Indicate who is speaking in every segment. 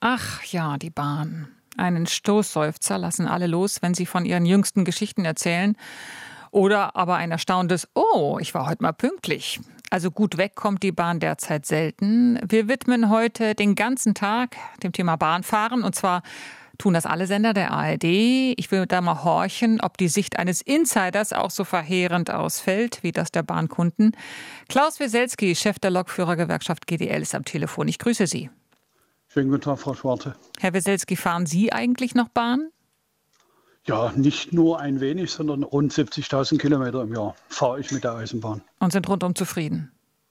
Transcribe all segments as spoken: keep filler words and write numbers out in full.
Speaker 1: Ach ja, die Bahn. Einen Stoßseufzer lassen alle los, wenn sie von ihren jüngsten Geschichten erzählen. Oder aber ein erstauntes „Oh, ich war heute mal pünktlich." Also gut weg kommt die Bahn derzeit selten. Wir widmen heute den ganzen Tag dem Thema Bahnfahren. Und zwar tun das alle Sender der A R D. Ich will da mal horchen, ob die Sicht eines Insiders auch so verheerend ausfällt, wie das der Bahnkunden. Klaus Weselski, Chef der Lokführergewerkschaft G D L, ist am Telefon. Ich grüße Sie.
Speaker 2: Schönen guten Tag, Frau Schwarze.
Speaker 1: Herr Weselski, fahren Sie eigentlich noch Bahn?
Speaker 2: Ja, nicht nur ein wenig, sondern rund siebzigtausend Kilometer im Jahr fahre ich mit der Eisenbahn.
Speaker 1: Und sind rundum zufrieden?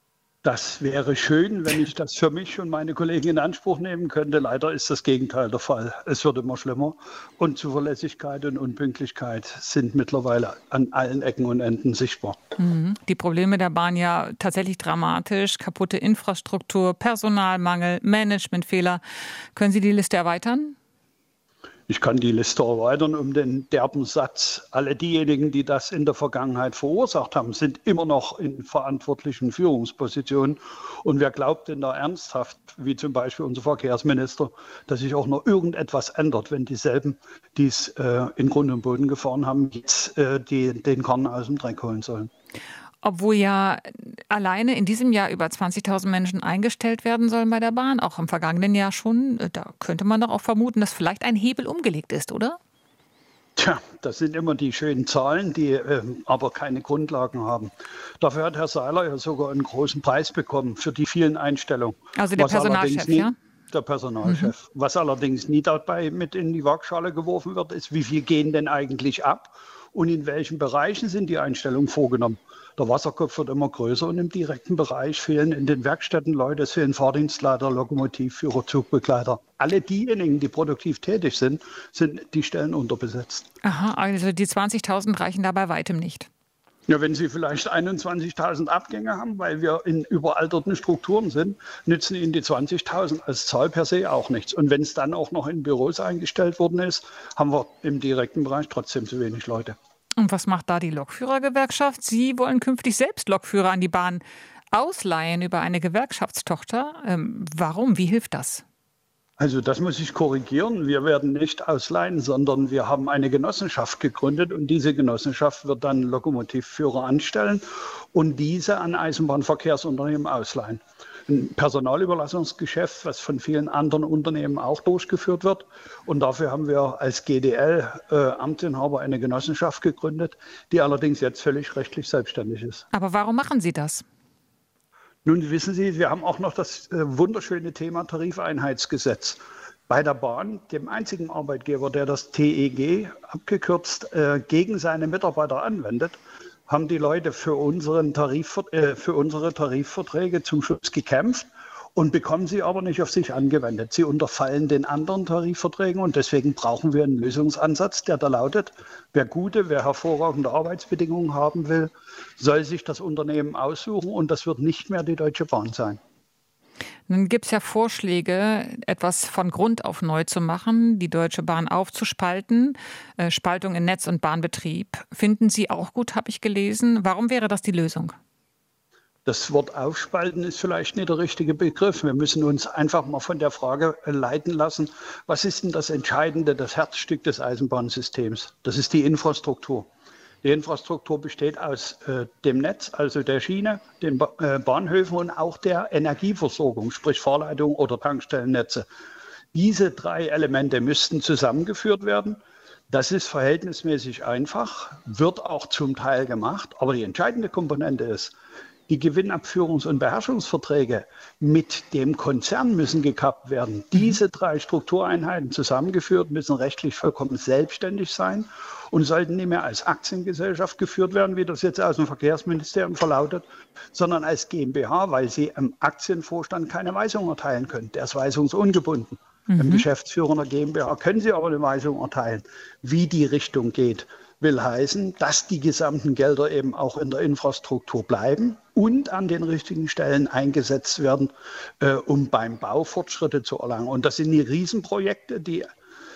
Speaker 2: Das wäre schön, wenn ich das für mich und meine Kollegen in Anspruch nehmen könnte. Leider ist das Gegenteil der Fall. Es wird immer schlimmer und Zuverlässigkeit und Unpünktlichkeit sind mittlerweile an allen Ecken und Enden sichtbar.
Speaker 1: Mhm. Die Probleme der Bahn ja tatsächlich dramatisch. Kaputte Infrastruktur, Personalmangel, Managementfehler. Können Sie die Liste erweitern?
Speaker 2: Ich kann die Liste erweitern um den derben Satz. Alle diejenigen, die das in der Vergangenheit verursacht haben, sind immer noch in verantwortlichen Führungspositionen. Und wer glaubt denn da ernsthaft, wie zum Beispiel unser Verkehrsminister, dass sich auch noch irgendetwas ändert, wenn dieselben, die es äh, in Grund und Boden gefahren haben, jetzt äh, die, den Karren aus dem Dreck holen sollen?
Speaker 1: Obwohl ja alleine in diesem Jahr über zwanzigtausend Menschen eingestellt werden sollen bei der Bahn, auch im vergangenen Jahr schon. Da könnte man doch auch vermuten, dass vielleicht ein Hebel umgelegt ist, oder?
Speaker 2: Tja, das sind immer die schönen Zahlen, die äh, aber keine Grundlagen haben. Dafür hat Herr Seiler ja sogar einen großen Preis bekommen für die vielen Einstellungen.
Speaker 1: Also der Personalchef,
Speaker 2: nie,
Speaker 1: ja?
Speaker 2: Der Personalchef. Mhm. Was allerdings nie dabei mit in die Waagschale geworfen wird, ist, wie viel gehen denn eigentlich ab und in welchen Bereichen sind die Einstellungen vorgenommen. Der Wasserkopf wird immer größer und im direkten Bereich fehlen in den Werkstätten Leute, es fehlen Fahrdienstleiter, Lokomotivführer, Zugbegleiter. Alle diejenigen, die produktiv tätig sind, sind die Stellen unterbesetzt.
Speaker 1: Aha, also die zwanzigtausend reichen da bei weitem nicht.
Speaker 2: Ja, wenn Sie vielleicht einundzwanzigtausend Abgänge haben, weil wir in überalterten Strukturen sind, nützen Ihnen die zwanzigtausend als Zahl per se auch nichts. Und wenn es dann auch noch in Büros eingestellt worden ist, haben wir im direkten Bereich trotzdem zu wenig Leute.
Speaker 1: Und was macht da die Lokführergewerkschaft? Sie wollen künftig selbst Lokführer an die Bahn ausleihen über eine Gewerkschaftstochter. Ähm, warum? Wie hilft das?
Speaker 2: Also das muss ich korrigieren. Wir werden nicht ausleihen, sondern wir haben eine Genossenschaft gegründet und diese Genossenschaft wird dann Lokomotivführer anstellen und diese an Eisenbahnverkehrsunternehmen ausleihen. Ein Personalüberlassungsgeschäft, was von vielen anderen Unternehmen auch durchgeführt wird. Und dafür haben wir als G D L äh, Amtsinhaber eine Genossenschaft gegründet, die allerdings jetzt völlig rechtlich selbstständig ist.
Speaker 1: Aber warum machen Sie das?
Speaker 2: Nun wissen Sie, wir haben auch noch das äh, wunderschöne Thema Tarifeinheitsgesetz. Bei der Bahn, dem einzigen Arbeitgeber, der das T E G abgekürzt äh, gegen seine Mitarbeiter anwendet, haben die Leute für, unseren Tarif, äh, für unsere Tarifverträge zum Schluss gekämpft und bekommen sie aber nicht auf sich angewendet. Sie unterfallen den anderen Tarifverträgen und deswegen brauchen wir einen Lösungsansatz, der da lautet, wer gute, wer hervorragende Arbeitsbedingungen haben will, soll sich das Unternehmen aussuchen und das wird nicht mehr die Deutsche Bahn sein.
Speaker 1: Nun gibt es ja Vorschläge, etwas von Grund auf neu zu machen, die Deutsche Bahn aufzuspalten, äh, Spaltung in Netz- und Bahnbetrieb. Finden Sie auch gut, habe ich gelesen. Warum wäre das die Lösung?
Speaker 2: Das Wort aufspalten ist vielleicht nicht der richtige Begriff. Wir müssen uns einfach mal von der Frage leiten lassen, was ist denn das Entscheidende, das Herzstück des Eisenbahnsystems? Das ist die Infrastruktur. Die Infrastruktur besteht aus äh, dem Netz, also der Schiene, den ba- äh, Bahnhöfen und auch der Energieversorgung, sprich Fahrleitung oder Tankstellennetze. Diese drei Elemente müssten zusammengeführt werden. Das ist verhältnismäßig einfach, wird auch zum Teil gemacht. Aber die entscheidende Komponente ist, die Gewinnabführungs- und Beherrschungsverträge mit dem Konzern müssen gekappt werden. Diese drei Struktureinheiten zusammengeführt müssen rechtlich vollkommen selbstständig sein und sollten nicht mehr als Aktiengesellschaft geführt werden, wie das jetzt aus dem Verkehrsministerium verlautet, sondern als GmbH, weil sie im Aktienvorstand keine Weisung erteilen können. Der ist weisungsungebunden. Mhm. Im Geschäftsführer einer GmbH können sie aber eine Weisung erteilen, wie die Richtung geht. Will heißen, dass die gesamten Gelder eben auch in der Infrastruktur bleiben und an den richtigen Stellen eingesetzt werden, äh, um beim Bau Fortschritte zu erlangen. Und das sind die Riesenprojekte, die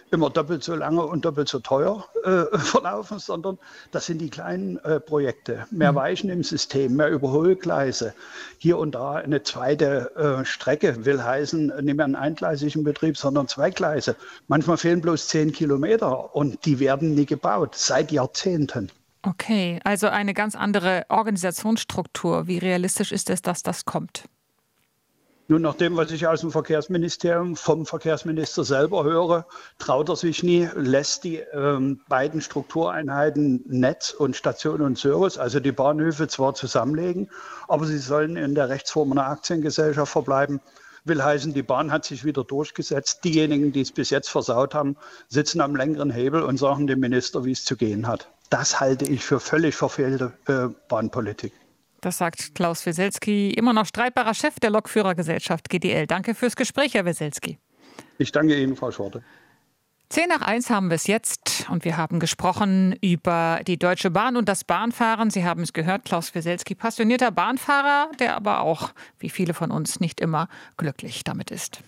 Speaker 2: immer doppelt so lange und doppelt so teuer äh, verlaufen, sondern das sind die kleinen äh, Projekte. Mehr Weichen im System, mehr Überholgleise. Hier und da eine zweite äh, Strecke will heißen, nicht mehr einen eingleisigen Betrieb, sondern zwei Gleise. Manchmal fehlen bloß zehn Kilometer und die werden nie gebaut, seit Jahrzehnten.
Speaker 1: Okay, also eine ganz andere Organisationsstruktur. Wie realistisch ist es, dass das kommt?
Speaker 2: Nun, nach dem, was ich aus dem Verkehrsministerium vom Verkehrsminister selber höre, traut er sich nie, lässt die ähm, beiden Struktureinheiten Netz und Station und Service, also die Bahnhöfe, zwar zusammenlegen, aber sie sollen in der Rechtsform einer Aktiengesellschaft verbleiben. Will heißen, die Bahn hat sich wieder durchgesetzt. Diejenigen, die es bis jetzt versaut haben, sitzen am längeren Hebel und sagen dem Minister, wie es zu gehen hat. Das halte ich für völlig verfehlte äh, Bahnpolitik.
Speaker 1: Das sagt Klaus Wieselski, immer noch streitbarer Chef der Lokführergesellschaft G D L. Danke fürs Gespräch, Herr Wieselski.
Speaker 2: Ich danke Ihnen, Frau Schorte.
Speaker 1: Zehn nach eins haben wir es jetzt und wir haben gesprochen über die Deutsche Bahn und das Bahnfahren. Sie haben es gehört, Klaus Wieselski, passionierter Bahnfahrer, der aber auch, wie viele von uns, nicht immer glücklich damit ist.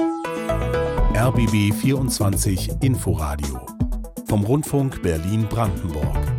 Speaker 3: R B B vierundzwanzig Inforadio vom Rundfunk Berlin-Brandenburg.